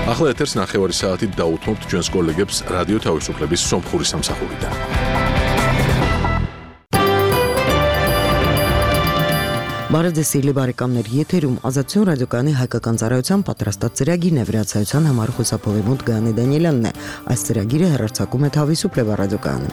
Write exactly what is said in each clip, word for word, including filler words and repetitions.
ახლა ეთერს ნახევარი საათით დაუთმობთ ჩვენს კოლეგებს რადიო თავისუფლების სომხური სამსახურიდან. Բարեձեւսիրելի բարեկամներ, եթերում Ազատություն ռադիոկայանի հայկական ծառայության պատրաստած ծրագիրն է վրացայության համար խոսափողի մոտ Գայանե Դանիելյանն է։ Այս ծրագիրը հեռարձակում է Თავისუფლება ռադիոկայանը։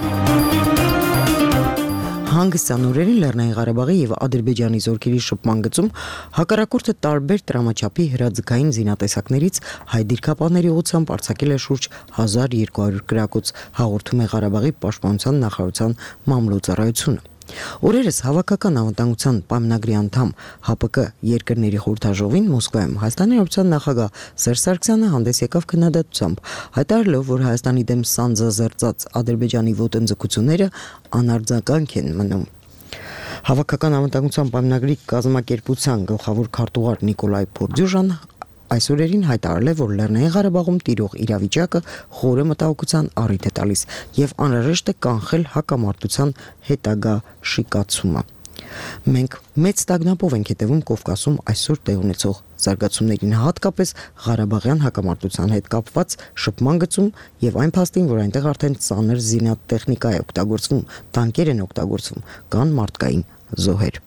Հանգստյան օրերին Լեռնային Ղարաբաղի եւ Ադրբեջանի զորքերի շփման գծում հակառակորդը տարբեր տրամաչափի հրաձգային զինատեսակներից հայ դիրքապահների ուղղությամբ արձակել է շուրջ հազար երկու հարյուր գրակոց, հաղորդում է Ղարաբաղի պաշտպանության նախարարության մամլոյցարայությունը։ Օրերս հավաքական անվտանգության պայմանագրի անդամ Հ P K երկրների խորհրդաժողովին Մոսկվայում Հայաստանի Հանրապետության նախագահ Սերժ Սարգսյանը հանդես եկավ քննադատությամբ, հայտարարելով, որ Հայաստանի դեմ սանձազերծած Ադրբեջանի ոտնձգությունները անարձագանք են մնում։ Հավաքական անվտանգության պայմանագրի կազմակերպության գլխավոր քարտուղար Նիկոլայ Փորդյուժան այսօրերին հայտարարել է, որ Լեռնային Ղարաբաղում տիրող իրավիճակը խորը մտահոգության առիթ է տալիս եւ անհրաժեշտ է կանխել հակամարտության հետագա շիկացումը։ Մենք մեծ տագնապով ենք հետևում Կովկասում այսօր տեղ ունեցող զարգացումներին, հատկապես Ղարաբաղյան հակամարտության հետ կապված շփման գծում եւ այն փաստին, որ այնտեղ արդեն ծանր զինատեխնիկա է օգտագործվում, տանկեր են օգտագործվում, կան մարդկային զոհեր։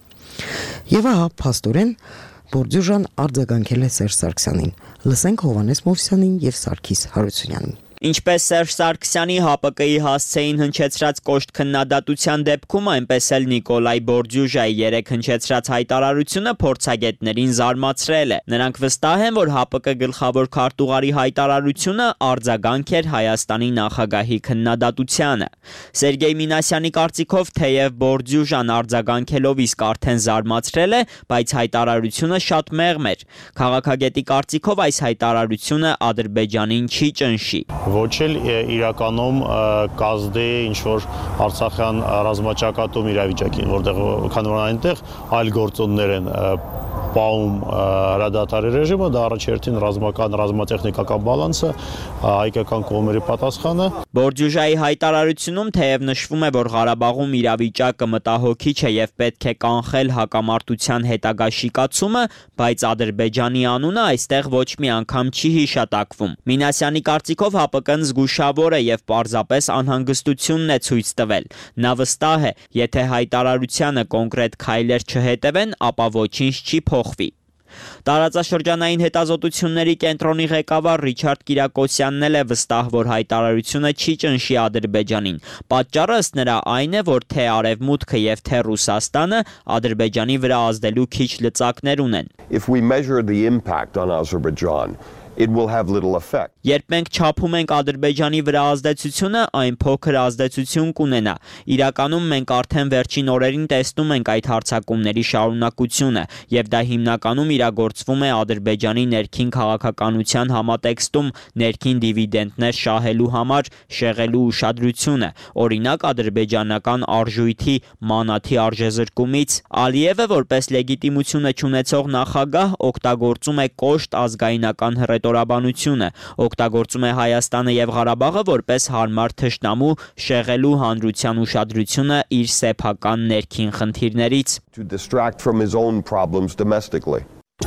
Եվ ահա փաստորեն Փորդյուժան արձագանքել է Սերժ Սարգսյանին։ Լսենք Հովհաննես Մովսյանին եւ Սարգիս Հարությունյանին։ Ինչպես Սերժ Սարգսյանի Հ P K-ի հասցեին հնչեցրած կոշտ քննադատության դեպքում, այնպես էլ Նիկոլայ Փորդյուժայի երեք հնչեցրած հայտարարությունը փորձագետներին զարմացրել է։ Նրանք վստահ են, որ Հ P K գլխավոր քարտուղարի հայտարարությունը արձագանք էր Հայաստանի նախագահի քննադատությանը։ Սերգեյ Մինասյանի կարծիքով, թեև Փորդյուժան արձագանքելով իսկ արդեն զարմացրել է, բայց հայտարարությունը շատ մեղմ էր։ Քաղաքագետի կարծիքով այս հայտարարությունը Ադրբեջանին չի ճնշի։ Ոչ էլ իրականում կազդի ինչ-որ Արցախյան ռազմաճակատում իրավիճակին, որտեղ քանի որ այնտեղ այլ գործոններ են պահում հրադադարի ռեժիմը, դա առաջերտին ռազմական, ռազմատեխնիկական բալանսը, հայկական կողմերի պատասխանը։ Փորդյուժայի հայտարարությունում թեև նշվում է, որ Ղարաբաղում իրավիճակը մտահոգիչ է եւ պետք է կանխել հակամարտության հետագա շիկացումը, բայց Ադրբեջանի անունը այստեղ ոչ մի անգամ չի հիշատակվում։ Մինասյանի կարծիքով Հ P K-ն զգուշավոր է եւ պարզապես անհանգստությունն է ցույց տվել։ Նա վստահ է, եթե հայտարարությանը կոնկրետ քայլեր չհետևեն, ապա ոչինչ չի փոխվի։ Տարածաշրջանային հետազոտությունների կենտրոնի ղեկավար Ռիչարդ Կիրակոսյանն էլ է վստահ, որ հայտարարությունը չի ճնշի Ադրբեջանին։ Պատճառը ըստ նրա այն է, որ թե Արևմուտքը եւ թե Ռուսաստանը Ադրբեջանի վրա ազդելու քիչ լծակներ ունեն։ If we measure the impact on Azerbaijan, it will have little effect. Երբ մենք չափում ենք Ադրբեջանի վրա ազդեցությունը, այն փոքր ազդեցություն կունենա։ Իրականում մենք արդեն վերջին օրերին տեսնում ենք այդ հարձակումների շարունակությունը, եւ դա հիմնականում իրագործվում է Ադրբեջանի ներքին քաղաքականության համատեքստում ներքին դիվիդենդներ շահելու համար շեղելու ուշադրությունը, օրինակ ադրբեջանական արժույթի մանաթի արժեզրկումից։ Ալիևը որպես լեգիտիմությունը չունեցող նախագահ օգտագործում է կոշտ ազգայնական հռետորաբանությունը, օգտագործում է Հայաստանը եւ Ղարաբաղը որպես հարմար թշնամու շեղելու հանրության ուշադրությունը իր սեփական ներքին խնդիրներից։ To distract from his own problems domestically.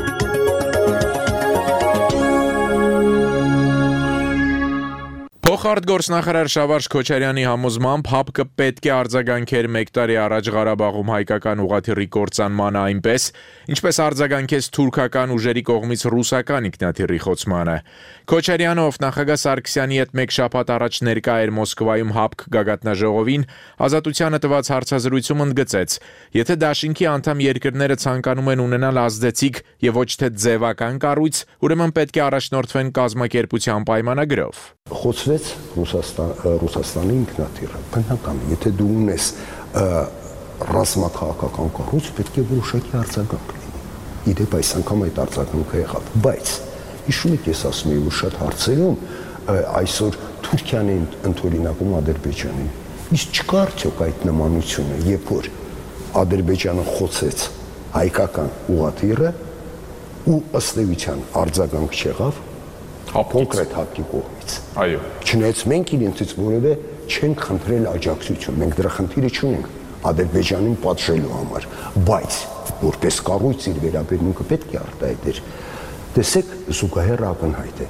Փոխարտգործնախարար Շավարժ Քոչարյանի համոզմամբ Հ P K պետք է արձագանքեր մեկ տարի առաջ Ղարաբաղում հայկական ուղղաթիռի կործանմանը այնպես, ինչպես արձագանքեց թուրքական ուժերի կողմից ռուսական ինքնաթիռի խոցմանը։ Քոչարյանը, ով նախագահ Սարգսյանի հետ մեկ շաբաթ առաջ ներկա էր Մոսկվայում Հ P K գագաթնաժողովին, Ազատությանը տված հարցազրույցում ընդգծեց. եթե դաշինքի անդամ երկրները ցանկանում են ունենալ ազդեցիկ եւ ոչ թե ձևական կառույց, ուրեմն պետք է առաջնորդվեն կազմակերպության պայմանագրով։ Խոցվեց Ռուսաստան, Ռուսաստանի ինքնաթիռը, բնական է, եթե դու ունես ռազմաքաղաքական կառույց, պետք է որոշակի արձագանք լինի։ Իդեպ այս անգամ այդ արձագանքը եղավ, բայց հիշում եք, ես ասում եմ, որ շատ հարցերում այսօր Թուրքիան է ընդօրինակում Ադրբեջանին։ Իսկ չկա արդյոք այդ նմանությունը, երբ որ Ադրբեջանը խոցեց հայկական ուղղաթիռը ու ըստ էության արձագանք չեղավ կոնկրետ հապկի կողմից։ Այո։ Չնայած մենք իրենցից որևէ չենք խնդրել աջակցություն, մենք դրա խնդիրը չունենք Ադրբեջանին պատժելու համար, բայց որպես կառույց իր վերաբերմունքը պետք է արտահայտեր։ Տեսեք, զուգահեռ ակնհայտ է,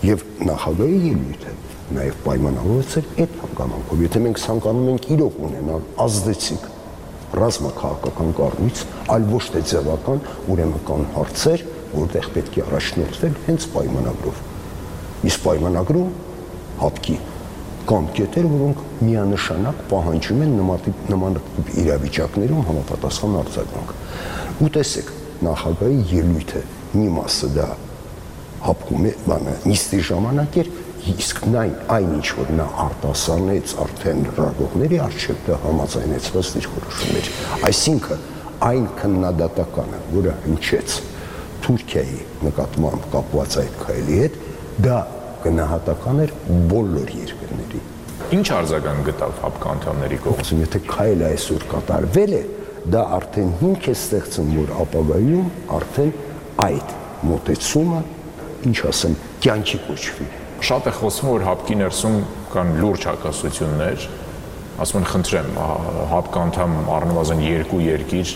Եվ նախագահի ելույթը նաև պայմանավորված էր այդ հանգամանքով։ Եթե մենք ցանկանում ենք իրոք ունենալ ազդեցիկ ռազմաքաղաքական կառույց, այլ ոչ թե ձևական, ուրեմն կան հարցեր, որտեղ պետք է առաջնորդվել հենց պայմանագրով։ Իսկ պայմանագրում հապկի կան կետեր, որոնք միանշանակ պահանջում են նմանատիպ իրավիճակներում համապատասխան արձագանք։ Ու տեսեք, նախագահի ելույթը մի մասը դա հապկում է, բանը նիստի ժամանակ էր, իսկ նայն այն ինչ որ նա արտասանեց արդեն լրագրողների առջև դա համաձայնեցված դիրքորոշումներ։ Այսինքն այն քննադատականը, որը հնչեց Թուրքիայի նկատմամբ կապված այդ քայլի հետ, դա գնահատական էր բոլոր երկրների։ Ինչ արձագանք գտավ հապկ անդամների կողմից։ Եթե քայլը այսօր կատարվել է, դա արդեն հիմք է ստեղծում, որ ապագայում արդեն այդ մոտեցումը, ինչ ասեմ, կյանքի կոչվի։ Շատ է խոսվում, որ հապկի ներսում կան լուրջ հակասություններ, ասում են խնդրեմ, հապկ անդամ առնվազն երկու երկիր,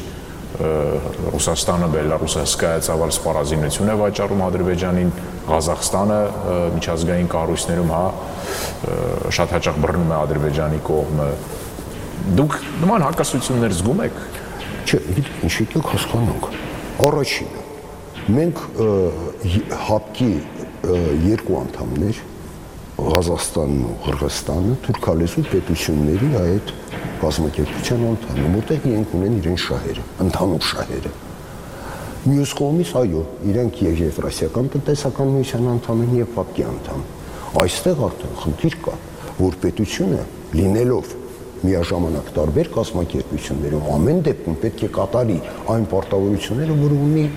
Ռուսաստանը, Բելարուսը ծավալ սպառազինություն է վաճառում Ադրբեջանին, Ղազախստանը միջազգային կառույցներում հա շատ հաճախ բռնում է Ադրբեջանի կողմը։ Դուք նման հակասություններ զգում եք։ Չէ, ինչ եկեք հասկանանք։ Առաջինը, մենք հապկի երկու անդամներ, Ղազախստանն ու Қырғызստանը թուրքալեզու պետությունների այդ կազմակերպության անդամ, որտեղ իրենք ունեն իրեն շահերը, ընդհանուր շահերը։ Մյուս կողմից, այո, իրենք եւ Եվրասիական տնտեսական միության անդամ են եւ հապկի անդամ։ Այստեղ արդեն խնդիր կա, որ պետությունը լինելով միաժամանակ տարբեր կազմակերպություններում ամեն դեպքում պետք է կատարի այն պարտավորությունները, որ ունի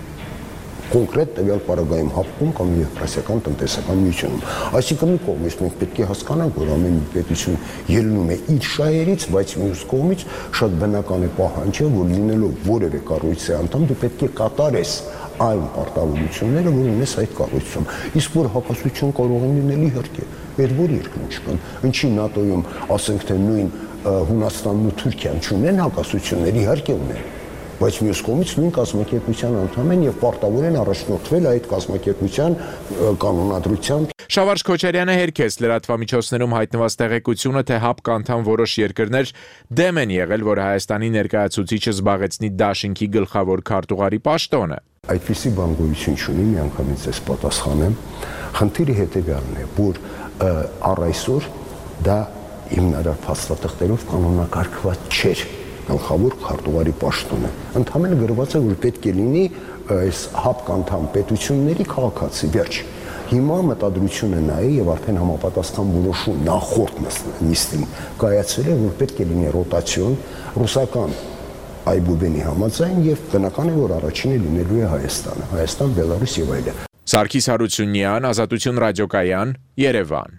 կոնկրետ տվյալ պարագայում հապկում կամ Եվրասիական տնտեսական միությունում։ Այսինքն մի կողմից մենք պետք է հասկանանք, որ ամեն պետություն ելնում է իր շահերից, բայց մյուս կողմից շատ բնական է պահանջը, որ լինելով որևէ կառույցի անդամ դու պետք է կատարես այն պարտավորությունները, որ ունես այդ կառույցում։ Իսկ որ հակասություն կարող են լինել իհարկե, այդ որ երկրում չկան։ Ինչի ՆԱՏՕ-ում, ասենք թե նույն Հունաստանն ու Թուրքիան չունեն հակասություններ, իհարկե ունեն։ Բայց մյուս կողմից նույն կազմակերպության անդամ են եւ պարտավոր են առաջնորդվել այդ կազմակերպության կանոնադրությամբ։ Շավարժ Քոչարյանը հերքեց լրատվամիջոցներում հայտնված տեղեկությունը, թե հապկ անդամ որոշ երկրներ դեմ են եղել, որ Հայաստանի ներկայացուցիչը զբաղեցնի դաշինքի գլխավոր քարտուղարի պաշտոնը։ Այդպիսի բան գոյություն չունի, միանգամից ես պատասխանեմ։ Խնդիրը հետեւյալն է, որ առ այսօր դա հիմնարար փաստաթղթերով կանոնակարգված չէր գլխավոր քարտուղարի պաշտոնը։ Ընդհանրապես գրված է, որ պետք է լինի այս հապկ անդամ պետությունների քաղաքացի, վերջ։ Հիմա մտադրությունը նա է եւ արդեն համապատասխան որոշում նախորդ նիստին կայացել է, որ պետք է լինի ռոտացիոն ռուսական այբուբենի համաձայն եւ բնական է, որ առաջինը լինելու է Հայաստանը, Հայաստան, Բելարուս եւ այլն։ Սարգիս Հարությունյան, Ազատություն ռադիոկայան, Երևան։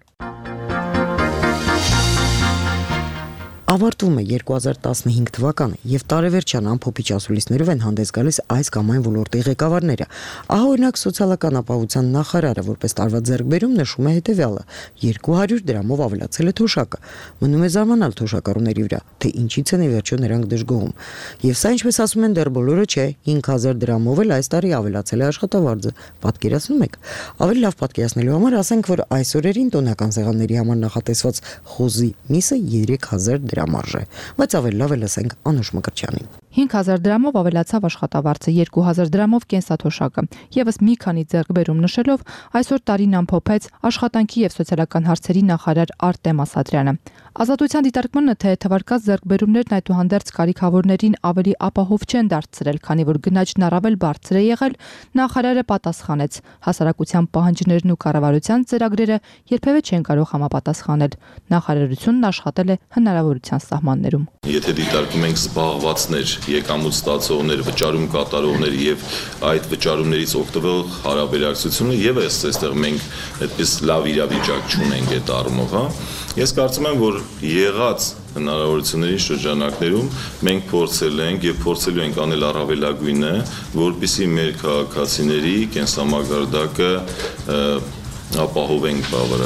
Ավարտվում է երկու հազար տասնհինգ թվականը եւ տարեվերջյան ամփոփիչ ասուլիսներով են հանդես գալիս այս կամ այն ոլորտի ղեկավարները։ Ահա օրինակ սոցիալական ապահովության նախարարը որպես տարվա ձեռքբերում նշում է հետեւյալը. երկու հարյուր դրամով ավելացել է թոշակը։ Մնում է զարմանալ թոշակառուների վրա, թե ինչից են ի վերջո նրանք դժգոհում։ Եվ սա, ինչպես ասում են, դեռ բոլորը չէ, հինգ հազար դրամով էլ այս տարի ավելացել է աշխատավարձը։ Պատկերացնում եք։ Ավելի լավ պատկերացնելու համար ասենք, որ այս օրերին տոնական սեղանների համար նախատեսված խոզի միսը երեք հազար դրամ արժե, բայց ավելի լավ է լսենք Անուշ Մկրտչյանին։ հինգ հազար դրամով ավելացավ աշխատավարձը, երկու հազար դրամով կենսաթոշակը։ Եվս մի քանի ձեռքբերում նշելով, այսօր տարին ամփոփեց աշխատանքի եւ սոցիալական հարցերի նախարար Արտեմ Ասատրյանը։ Ազատության դիտարկմանը, թե թվարկած ձեռքբերումներն այդուհանդերձ կարիքավորներին ավելի ապահով չեն դարձրել, քանի որ գնաճն առավել բարձր է եղել, նախարարը պատասխանեց. հասարակության պահանջներն ու կառավարության ծրագրերը երբևէ չեն կարող համապատասխանել։ Նախարարությունն աշխատել է հնարավորության սահմաններում։ Եթե դիտարկում ենք զբաղվածներ, եկամուտ ստացողներ, վճարում կատարողներ եւ այդ վճարումներից օգտվող հարաբերակցությունը եւս այստեղ մենք այդպես լավ իրավիճակ չունենք այդ առումով, հա։ Ես կարծում եմ, որ եղած հնարավորությունների շրջանակներում մենք փորձել ենք եւ փորձելու ենք անել առավելագույնը, որպեսզի մեր քաղաքացիների կենսամակարդակը ապահովենք բավարար։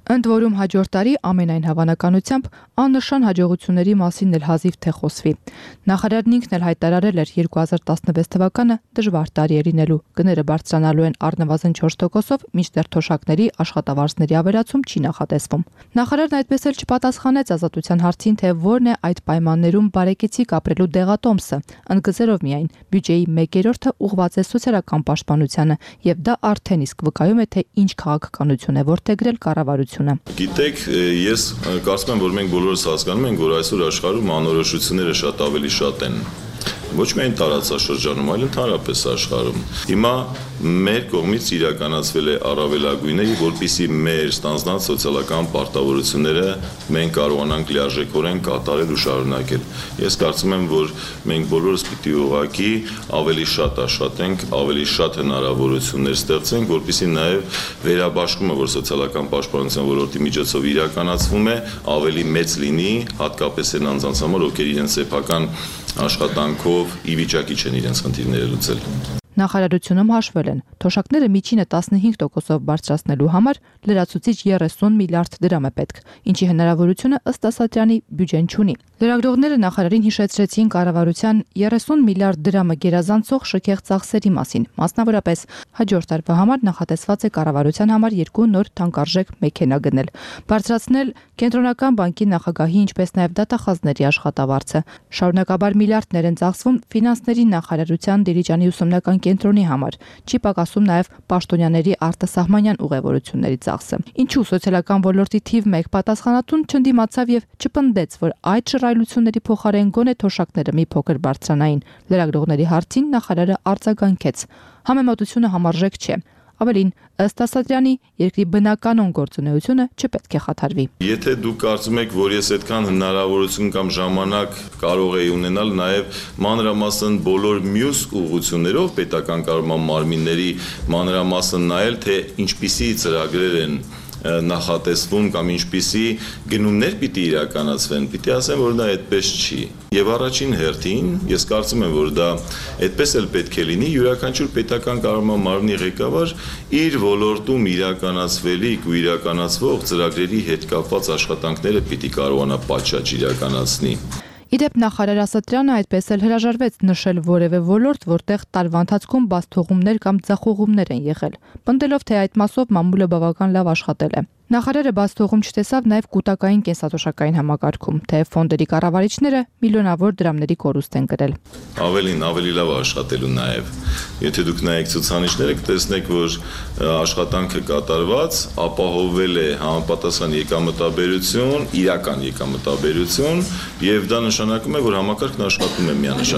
Ընդ որում հաջորդ տարի ամենայն հավանականությամբ աննշան հաջողությունների մասին էլ հազիվ թե խոսվի։ Նախարարն ինքն էլ հայտարարել էր երկու հազար տասնվեց թվականը դժվար տարի է լինելու, գները բարձրանալու են առնվազն չորս տոկոսով, մինչդեռ թոշակների աշխատավարձների ավելացում չի նախատեսվում։ Նախարարն այդպես էլ չպատասխանեց Ազատության հարցին, թե որն է այդ պայմաններում բարեկեցիկ ապրելու դեղատոմսը, ընդգծելով միայն բյուջեի մեկերորդը ուղղված է սոցիալական պաշտպանությանը, եւ դա արդեն իսկ վկայում է, թե ինչ քաղաքականություն է որդեգրել կառավարությունը։ Գիտեք, ես կարծում եմ, որ մենք բոլորս հասկանում ենք, որ այսօր աշխարհում անորոշությունները շատ ավելի շատ են։ Ոչ միայն տարածաշրջանում, այլ ընդհանրապես աշխարհում։ Հիմա մեր կողմից իրականացվել է առավելագույնը, որպեսզի մեր ստանձնած սոցիալական պարտավորությունները մենք կարողանանք լիարժեքորեն կատարել ու շարունակել։ Ես կարծում եմ, որ մենք բոլորս պիտի ուղղակի ավելի շատ աշխատենք, ավելի շատ հնարավորություններ ստեղծենք, որպեսզի նաև վերաբաշխումը, որ սոցիալական պաշտպանության ոլորտի միջոցով իրականացվում է, ավելի մեծ լինի, հատկապես այն անձանց համար, ովքեր իրենց սեփական աշխատանքով ի վիճակի չեն իրենց խնդիրները լուծել։ Նախարարությունում հաշվել են, թոշակները միջինը տասնհինգ տոկոսով բարձրացնելու համար լրացուցիչ երեսուն միլիարդ դրամ է պետք, ինչի հնարավորությունը ըստ Ասատրյանի բյուջեն չունի։ Լրագրողները նախարարին հիշեցրեցին կառավարության երեսուն միլիարդ դրամը գերազանցող շքեղ ծախսերի մասին, մասնավորապես հաջորդ տարվա համար նախատեսված է կառավարության համար երկու նոր թանկարժեք մեքենա գնել, բարձրացնել Կենտրոնական բանկի նախագահի, ինչպես նաև դատախազների աշխատավարձը։ Շարունակաբար միլիարդներ են ծախսվում ֆինանսների նախարարության Դիլիջանի ուսումնական կենտրոնի համար, չի պակասում նաև պաշտոնյաների արտասահմանյան ուղևորությունների ծախսը։ Ինչու սոցիալական ոլորտի թիվ մեկ պատասխանատուն չընդդիմացավ եւ չպնդեց, որ այդ շռայլությունների փոխարեն գոնե թոշակները մի փոքր բարձրանային։ Լրագրողների հարցին նախարարը արձագանքեց. Համեմատությունը համարժեք չէ։ Ավելին, ըստ Ասատրյանի, երկրի բնականon գործունեությունը չպետք է խաթարվի։ Եթե դուք կարծում եք, որ ես այդքան հնարավորություն կամ ժամանակ կարող եի ունենալ նաև մանրամասն բոլոր մյուս ուղղություններով պետական կառավարման մարմինների մանրամասն նայել, թե ինչպիսի ծրագրեր են նախատեսվում կամ ինչպիսի գնումներ պիտի իրականացվեն, պիտի ասեմ, որ դա այդպես չի։ Եվ առաջին հերթին ես կարծում եմ, որ դա այդպես էլ պետք է լինի, յուրաքանչյուր պետական կառավարման մարմնի ղեկավար իր ոլորտում իրականացվելիք ու իրականացվող ծրագրերի հետ կապված աշխատանքները պիտի կարողանա պատշաճ իրականացնի։ Իդեպ նախարար Ասատրյանը այդպես էլ հրաժարվեց նշել որևէ ոլորտ, որտեղ տարվա ընթացքում բացթողումներ կամ ձախողումներ են եղել, պնդելով, թե այդ մասով մամուլը բավական լավ աշխատել է։ Նախարարը բացթողում չտեսավ նաև կൂട്ടակային կենսաթոշակային համակարգում, թե ֆոնդերի կառավարիչները միլիոնավոր դրամների կորուստ են կրել։ Ավելին, ավելի լավ աշխատելու նաև։ Եթե դուք նայեք ցուցանիշները, կտեսնեք, որ աշխատանքը կատարված, ապահովել է համապատասխան եկամտաբերություն, իրական եկամտաբերություն, եւ դա նշանակում է, որ համակարգն աշխատում է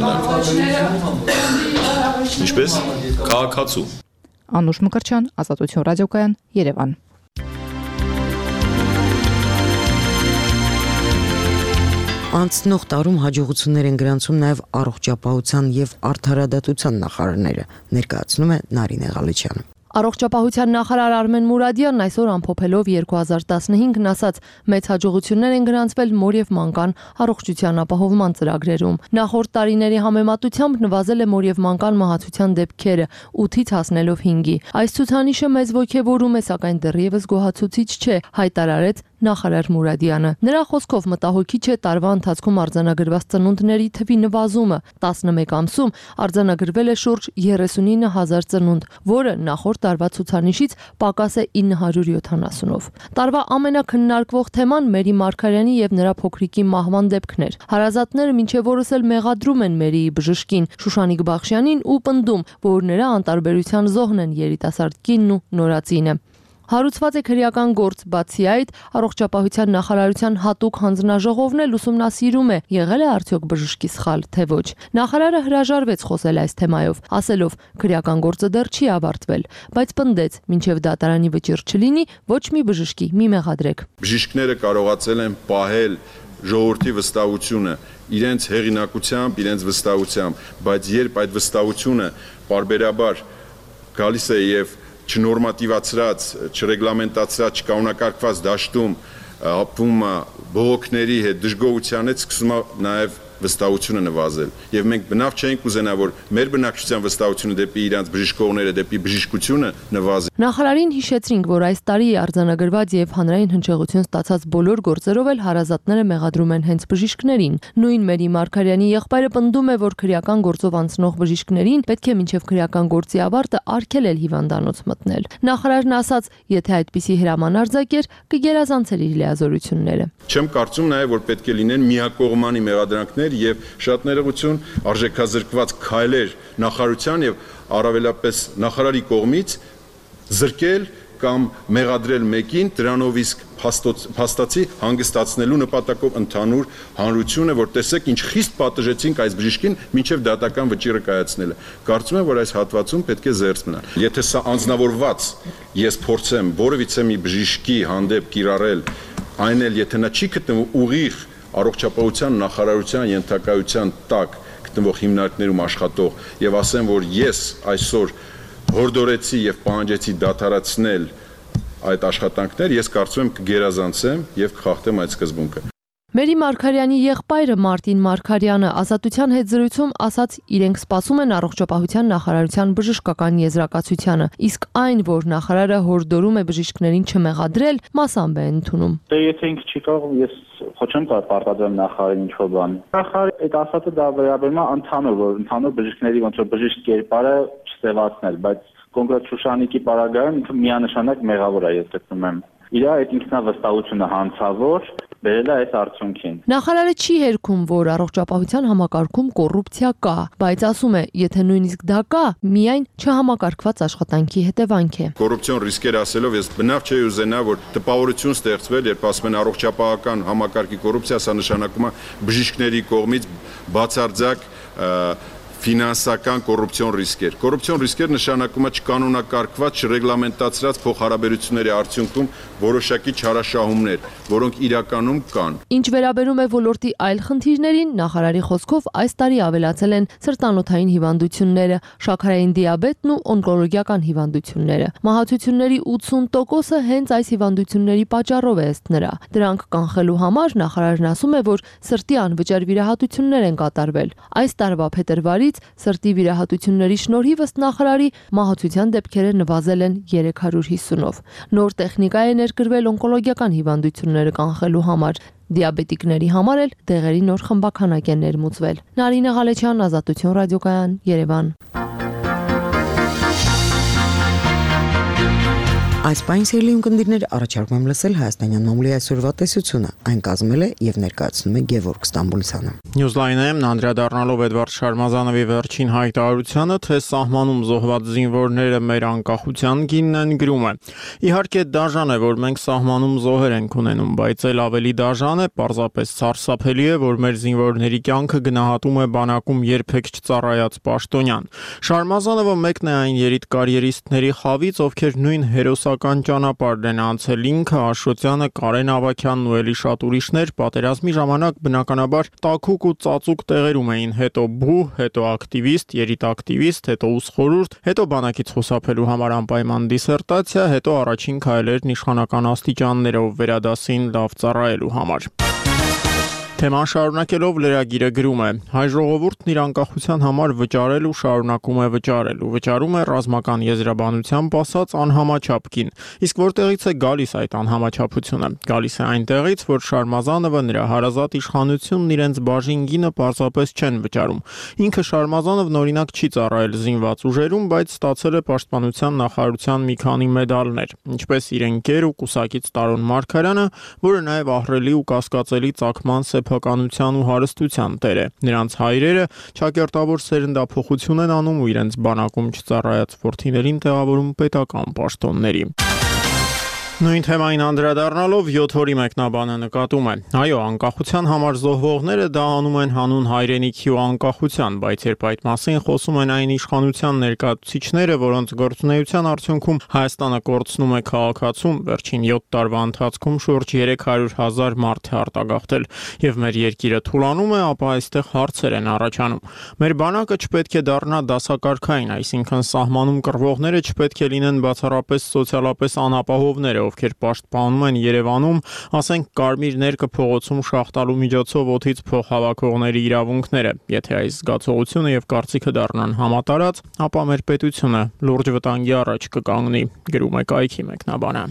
միանշանակ։ Ինչպես քաղաքացու։ Անուշ Մկրտչյան, Ազատություն ռադիոկայան, Երևան։ Անցնող տարում հաջողություններ են գրանցում նաև առողջապահության եւ արդարադատության նախարարները, ներկայացնում է Նարինե Ղալիչյանը։ Առողջապահության նախարար Արմեն Մուրադյանն այսօր ամփոփելով երկու հազար տասնհինգն ասաց, մեծ հաջողություններ են գրանցվել մոր եւ մանկան առողջության ապահովման ծրագրերում։ Նախորդ տարիների համեմատությամբ նվազել է մոր եւ մանկան մահացության դեպքերը ութից հասնելով հինգի։ Այս ցուցանիշը մեծ ոգևորում է, սակայն դեռևս գոհացուցիչ չէ, հայտարարեց նախարար Մուրադյանը։ Նրա խոսքով մտահոգիչ է տարվա ընթացքում արձանագրված ծնունդների թվի նվազումը։ տասնմեկ ամսում արձանագրվել է շուրջ երեսունինը հազար ծնունդ, որը նախորդ տարվա ցուցանիշից պակաս է ինը հարյուր յոթանասունով։ Տարվա ամենակննարկվող թեման Մերի Մարգարյանի եւ նրա փոքրիկի մահվան դեպքն էր։ Հարազատները մինչեւ օրս էլ մեղադրում են Մերիի բժշկին Շուշանիկ Բախշյանին ու պնդում, որ նրա անտարբերության զոհն են երիտասարդ կինն ու նորածինը։ Հարուցված է քրեական գործ, բացի այդ, առողջապահության նախարարության հատուկ հանձնաժողովն էլ ուսումնասիրում է, եղել է արդյոք բժշկի սխալ, թե ոչ։ Նախարարը հրաժարվեց խոսել այս թեմայով, ասելով, քրեական գործը դեռ չի ավարտվել, բայց պնդեց, մինչև դատարանի վճիռ չլինի, ոչ մի բժշկի մի մեղադրեք։ Բժիշկները կարողացել են պահել ժողովրդի վստահությունը իրենց հեղինակությամբ, իրենց վստահությամբ, բայց երբ այդ վստահությունը պարբերաբար գալիս է եւ չնորմատիվացրած, չռեգլամենտացրած, չկանոնակարգված դաշտում ապվում բողոքների հետ, դժգոհության հետ սկսում է նաև վստահությունը նվազել։ Եվ մենք բնավ չենք ուզենա, որ մեր բնակչության վստահությունը դեպի իրանց բժշկողները, դեպի բժշկությունը նվազի։ Նախարարին հիշեցրինք, որ այս տարի արձանագրված եւ հանրային հնչեղություն ստացած բոլոր գործերով էլ հարազատները մեղադրում են հենց բժիշկներին։ Նույն Մերի Մարգարյանի եղբայրը պնդում է, որ քրեական գործով անցնող բժիշկներին պետք է մինչև քրեական գործի ավարտը արգելել հիվանդանոց մտնել։ Նախարարն ասաց, եթե այդպիսի հրաման արձակեր, կգերազանցեր իր լիազորությունները։ Չեմ կարծում նաև, որ պետք է լինեն միակողմանի մեղադրանքներ եւ շատ ներողություն արժեքազրկված քայլեր նախարարության եւ առավելապես նախարարի կողմից զրկել կամ մեղադրել մեկին, դրանով իսկ փաստացի հանգստացնելու նպատակով ընդհանուր հանրությունը, որ տեսեք ինչ խիստ պատժեցինք այս բժիշկին մինչև դատական վճիռը կայացնելը։ Կարծում եմ, որ այս հատվածում պետք է զերծ մնալ։ Եթե սա անձնավորված ես փորձեմ որևիցե մի բժիշկի հանդեպ կիրառել, այն էլ եթե նա չի գտնվում ուղիղ առողջապահության նախարարության ենթակայության տակ գտնվող հիմնարկներում աշխատող եւ ասեմ, որ ես այսօր հորդորեցի եւ պահանջեցի դադարեցնել այդ աշխատանքներ, ես կարծում եմ կգերազանցեմ եւ կխախտեմ այդ սկզբունքը։ Մերի Մարգարյանի եղբայրը Մարտին Մարգարյանը Ազատության հետ զրույցում ասաց, իրենք սպասում են առողջապահության նախարարության բժշկական եզրակացությանը, իսկ այն, որ նախարարը հորդորում է բժիշկներին չմեղադրել, մասամբ է ընդունում։ Դե եթե ինքը չի կարող, ես խոչեմ կարող պարտադրեմ նախարարին ինչ-որ բան։ Նախարարը այդ ասածը դա վերաբերում է ընդհանուր, որ ընդհանուր բժիշկների ոնց որ բժիշկ կերպարը չսևացնել, բայց կոնկրետ Շուշանիկի պարագայում ինքը միանշանակ մեղավոր է, ես գտնում եմ։ Իր այդ ինքնավստահությունը հանցավոր բերել է այս արդյունքին։ Նախարարը չի հերքում, որ առողջապահության համակարգում կոռուպցիա կա, բայց ասում է, եթե նույնիսկ դա կա, միայն չհամակարգված աշխատանքի հետևանք է։ Կոռուպցիոն ռիսկեր ասելով ես բնավ չի ուզենա, որ տպավորություն ստեղծվել, երբ ասում են առողջապահական համակարգի կոռուպցիա, սա նշանակում է բժիշկների կողմից բացարձակ ֆինանսական կոռուպցիոն ռիսկեր։ Կոռուպցիոն ռիսկեր նշանակում է չկանոնակարգված, չռեգլամենտացված փոխհարաբերությունների արդյունքում որոշակի չարաշահումներ, որոնք իրականում կան։ Ինչ վերաբերում է ոլորտի այլ խնդիրներին, նախարարի խոսքով այս տարի ավելացել են սրտանոթային հիվանդությունները, շաքարային դիաբետն ու օնկոլոգիական հիվանդությունները։ Մահացությունների ութսուն տոկոսը հենց այս հիվանդությունների պատճառով է ըստ նրա։ Դրանք կանխելու համար նախարարն ասում է, որ սրտի անվճար վիրահատություններ են կատարվել։ Այս տարվա փետրվարի սրտի վիրահատությունների շնորհիվ ըստ նախարարի մահացության դեպքերը նվազել են երեք հարյուր հիսունով։ Նոր տեխնիկա է ներկրվել օնկոլոգիական հիվանդությունները կանխելու համար։ Դիաբետիկների համար էլ դեղերի նոր խմբաքանակ է ներմուծվել։ Նարինե Ղալեչյան, Ազատություն ռադիոկայան, Երևան։ Այս պայն սիրելի ունկնդիրներ առաջարկում եմ լսել Հայաստանյան մամուլի այսօրվա տեսությունը։ Այն կազմել է եւ ներկայացնում է Գևորգ Ստամբուլյանը։ Նյուզլայնը անդրադառնալով Էդվարդ Շարմազանովի վերջին հայտարարությանը, թե սահմանում զոհված զինվորները մեր անկախության գինն են, գրում է. Իհարկե դաժան է, որ մենք սահմանում զոհեր ենք ունենում, բայց էլ ավելի դաժան է, պարզապես սարսափելի է, որ մեր զինվորների կյանքը գնահատում է բանակում երբեք չծառայած պաշտոնյան։ Շարմազանովը մեկն է այն երիտկարիերիստների խավից, ովքեր նույն հերոսական ճանապարհն են անցել ինքը, Աշոտյանը, Կարեն Ավագյանն ու էլի շատ ուրիշներ պատերազմի ժամանակ բնականաբար տաքուկ ու ծածուկ տեղերում էին, հետո բու, հետո ակտիվիստ, երիտակտիվիստ, հետո ուսխորհուրդ, հետո բանակից խուսափելու համար անպայման դիսերտացիա, հետո առաջին քայլերն իշխանական աստիճաններով վերադասին լավ ծառայելու համար։ Թեման շարունակելով լրագիրը գրում է. հայ ժողովուրդն իր անկախության համար վճարել ու շարունակում է վճարել ու վճարում է ռազմական եզրաբանությամբ ասած անհամաչափ գին։ Իսկ որտեղից է գալիս այդ անհամաչափությունը։ Գալիս է այնտեղից, որ Շարմազանովը, նրա հարազատ իշխանությունն իրենց բաժին գինը պարզապես չեն վճարում։ Ինքը Շարմազանովն օրինակ չի ծառայել զինված ուժերում, բայց ստացել է պաշտպանության նախարարության մի քանի մեդալներ, ինչպես իր ընկեր ու կուսակից Տարոն Մարգարյանը, որը նաև ահռելի ու կասկածելի ծագման սեփականության ու հարստության տեր է։ Նրանց հայրերը ճակերտավոր սերնդափոխություն են անում ու իրենց բանակում չծառայած որդիներին տեղավորում պետական պաշտոնների։ Նույն թեմային անդրադառնալով յոթ օրի մեկնաբանը նկատում է. այո, անկախության համար զոհվողները դա անում են հանուն հայրենիքի ու անկախության, բայց երբ այդ մասին խոսում են այն իշխանության ներկայացուցիչները, որոնց գործունեության արդյունքում Հայաստանը կորցնում է քաղաքացում, վերջին յոթ տարվա ընթացքում շուրջ երեք հարյուր հազար մարդ է արտագաղթել, եւ մեր երկիրը թուլանում է, ապա այստեղ հարցեր են առաջանում։ Մեր բանակը չպետք է դառնա դասակարգային, այսինքն սահմանում կռվողները չպետք է լինեն բացառապես սոցիալապես անապահովները, ովքեր պաշտպանում են Երևանում, ասենք Կարմիր ներկը փողոցում շախտալու միջոցով օդից փող հավաքողների իրավունքները։ Եթե այս զգացողությունը եւ կարծիքը դառնան համատարած, ապա մեր պետությունը լուրջ վտանգի առաջ կկանգնի, գրում է կայքի մեկնաբանը։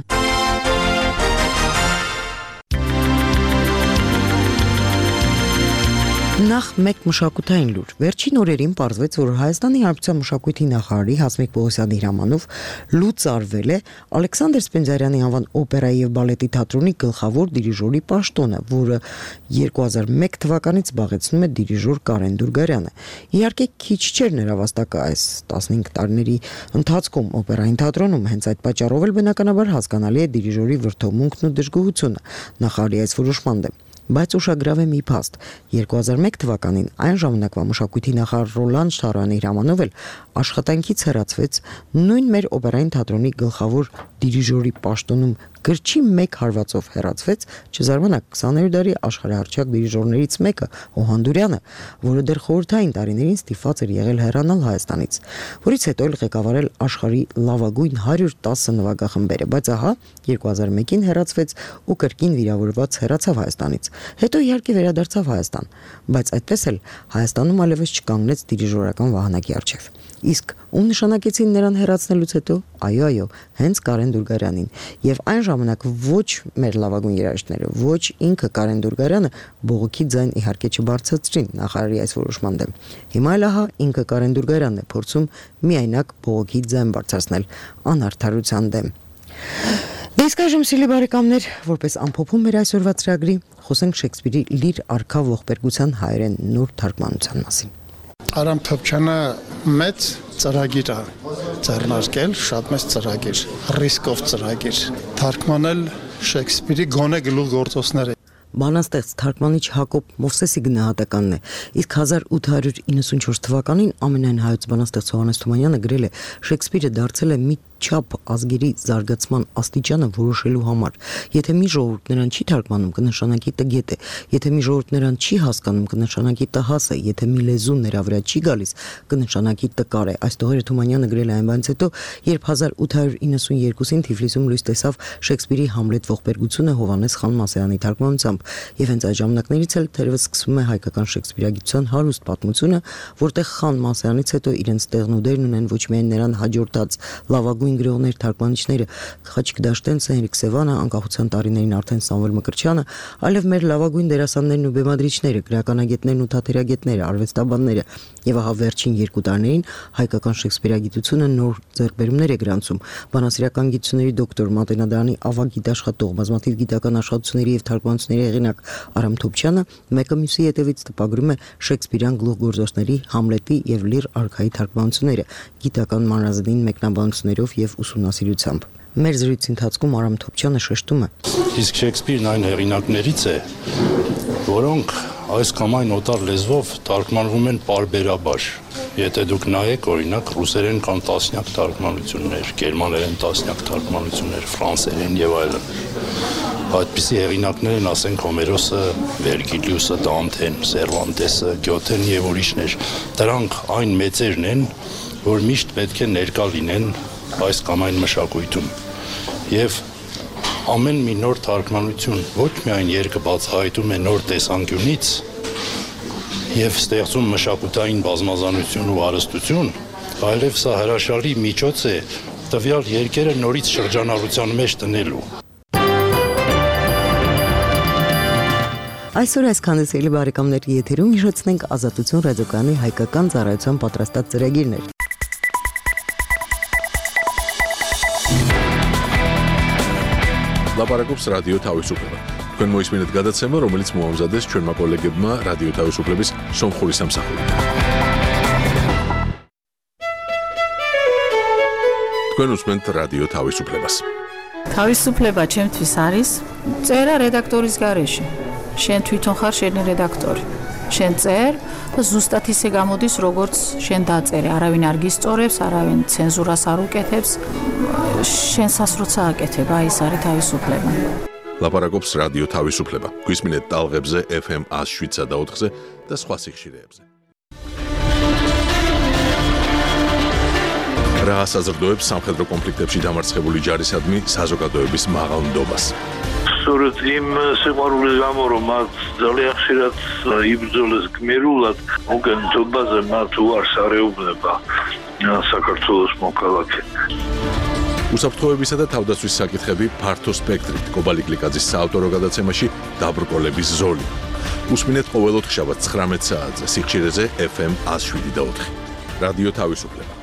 Նախ մեկ մշակութային լուր։ Վերջին օրերին պարզվեց, որ Հայաստանի Հանրապետության մշակույթի նախարարի Հասմիկ Պողոսյանի հրամանով լուծարվել է Ալեքսանդր Սպենդիարյանի անվան օպերայի եւ բալետի թատրոնի գլխավոր դիրիժորի պաշտոնը, որը երկու հազար մեկ թվականից զբաղեցնում է դիրիժոր Կարեն Դուրգարյանը։ Իհարկե քիչ չէր նրա վաստակը այս տասնհինգ տարիների ընթացքում օպերային թատրոնում, հենց այդ պատճառով էլ բնականաբար հասկանալի է դիրիժորի վրդովմունքն ու դժգոհությունը նախարարի այս որոշման դեմ։ Բայց ուշագրավ է մի փաստ. երկու հազար մեկ թվականին այն ժամանակվա մշակույթի նախարար Ռոլան Շարոյանի հրամանով էլ աշխատանքից հեռացվեց նույն մեր օպերային թատրոնի գլխավոր դիրիժորի պաշտոնում գրչի մեկ հարվածով հեռացվեց, չզարմանաք քսաներորդ դարի աշխարհահռչակ դիրիժորներից մեկը Օհանդուրյանը, որը դեռ խորհրդային տարիներին ստիպված էր եղել հեռանալ Հայաստանից, որից հետո էլ ղեկավարել աշխարհի լավագույն հարյուր տասը նվագախմբերը, բայց ահա երկու հազար մեկին հեռացվեց ու կրկին վիրավորված հեռացավ Հայաստանից։ Հետո իհարկե վերադարձավ Հայաստան, բայց այդպես էլ Հայաստանում այլևս չկանգնեց դիրիժորական վահանակի առջև։ Իսկ ում նշանակեցին նրան հեռացնելուց հետո, այո, այո, հենց Կարեն Դուրգարյանին, եւ այն ժամանակ ոչ մեր լավագույն երաժիշտները, ոչ ինքը Կարեն Դուրգարյանը բողոքի ձայն իհարկե չբարձրացրին նախարարի այս որոշման դեմ։ Հիմա էլ ահա ինքը Կարեն Դուրգարյանն է փորձում միայնակ բողոքի ձայն բարձրացնել անարդարության դեմ։ Դե իսկ այժմ սիրելի բարեկամներ, որպես ամփոփում մեր այսօրվա ծրագրի, խոսենք Շեքսպիրի Լիր արքա ողբերգության հայերեն նոր թարգմանության մասին։ Արամ Թոփչյանը մեծ ծրագիր է ձեռնարկել, շատ մեծ ծրագիր, ռիսկով ծրագիր, թարգմանել Շեքսպիրի գոնե գլուխգործոցները։ Բանաստեղծ թարգմանիչ Հակոբ Մովսեսի գնահատականն է, իսկ հազար ութ հարյուր իննսունչորս թվականին ամենայն հայոց բանաստեղծ Հովհաննես Թումանյանը գրել է. Շեքսպիրը դարձել է մի չափ ազգերի զարգացման աստիճանը որոշելու համար։ Եթե մի ժողովուրդ նրան չի թարգմանում, կնշանակի տգետ է, եթե մի ժողովուրդ նրան չի հասկանում, կնշանակի տհաս է, եթե մի լեզուն նրա վրա չի գալիս, կնշանակի տկար է։ Այս տողերը Թումանյանը գրել է այն բանից հետո, երբ հազար ութ հարյուր իննսունյոթին Թիֆլիսում լույս տեսավ Շեքսպիրի Համլետ ողբերգությունը Հովհաննես խան Մասարյանի թարգմանությամբ, եւ հենց այդ ժամանակներից էլ թերևս սկսվում է հայկական շեքսպիրագիտության հարուստ պատմությունը, որտեղ խան Մասարյանից հետո իրենց տեղն ու դերն ունեն ոչ միայն նրան հաջորդած լավագույն գրողներ, թարգմանիչները Խաչիկ Դաշտենցը, Հենրիկ Սևանը, անկախության տարիներին արդեն Սամվել Մկրտչյանը, այլև մեր լավագույն դերասաններն ու բեմադրիչները, գրականագետներն ու թատերագետները, արվեստաբանները, եւ ահա վերջին երկու տարիներին հայկական շեքսպիրագիտությունը նոր ձեռքբերումներ է գրանցում։ Բանասիրական գիտությունների դոկտոր, Մատենադարանի ավագ գիտաշխատող, բազմաթիվ գիտական աշխատությունների եւ թարգմանությունների հեղինակ Արամ Թոփչյանը մեկը մյուսի հետևից տպագրում է շեքսպիրյան գլուխգործոցների Համլետի եւ Լիր արքայի թարգմանությունները գիտական մանրազնին մեկնաբանություններով եւ ուսումնասիրությամբ։ Մեր զրույցի ընթացքում Արամ Թոփչյանը շեշտում է. Իսկ Շեքսպիրն այն հեղինակներից է, որոնք այս կամ այն օտար լեզվով թարգմանվում են պարբերաբար։ Եթե դուք նայեք, օրինակ, ռուսերեն կան տասնյակ թարգմանություններ, գերմաներեն տասնյակ թարգմանություններ, ֆրանսերեն եւ այլն։ Այդպիսի հեղինակներ են, ասենք, Հոմերոսը, Վերգիլիուսը, Դանթեն, Սերվանտեսը, Գյոթեն եւ ուրիշներ։ Դրանք այն մեծերն են, որ միշտ պետք է ներկա լինեն այս կամ այն մշակույթում։ Եվ ամեն մի նոր թարգմանություն ոչ միայն երկը բացահայտում է նոր տեսանկյունից եւ ստեղծում մշակութային բազմազանություն ու հարստություն, այլև սա հրաշալի միջոց է տվյալ երկերը նորից շրջանառության մեջ տնելու։ Այսօր այսքանը սիրելի բարեկամներ, եթերում հիշեցնենք Ազատություն ռադիոկայանի հայկական ծառայության պատրաստած ծրագիրն էր։ Լապարակոպս ռադիո Թավիսուկլեբը։ Თქვენ მოისმინეთ გადაცემა, რომელიც მოამზადეს ჩვენმა კოლეგებმა რადიო თავისუფლების სომხური სამსახური. თქვენ უსმენთ რადიო თავისუფლებას. თავისუფლება ჩემთვის არის წერა რედაქტორის გარეშე. შენ თვითონ ხარ შენი რედაქტორი. შენ წერ და ზუსტად ისე გამოდის, როგორც შენ დაწერე. არავინ არ გისწორებს, არავინ ცენზურას არ უკეთებს. შენსას როცა აკეთებ, აი ეს არის თავისუფლება. ლაპარაკობს რადიო თავისუფლება. გვისმინეთ ტალღებზე ეფ ემ ათს შვიდსა და ოთხზე და სხვა სიხშირეებზე. რა ასაზრდოებს სამხედრო კონფლიქტებში დამარცხებული ჯარისადმი საზოგადოების მაღალ ნდობას. სწორედ იმ სიყვარულის გამო, რომ მათ ძალიან ხშირად იბრძოლეს გმირულად, უკანონობაზე მათ უარს არეუბნება საქართველოს მოქალაქე. უსაფრთხოებისა და თავდაცვის საკითხები ფართო სპექტრით კობალი გლიკაძის საავტორო გადაცემაში დაბრკოლების ზოლი. უსმინეთ ყოველ ოთხშაბათს ცხრამეტ საათზე სიხშირეზე ეფ ემ ათს შვიდი და ოთხი. რადიო თავისუფლება.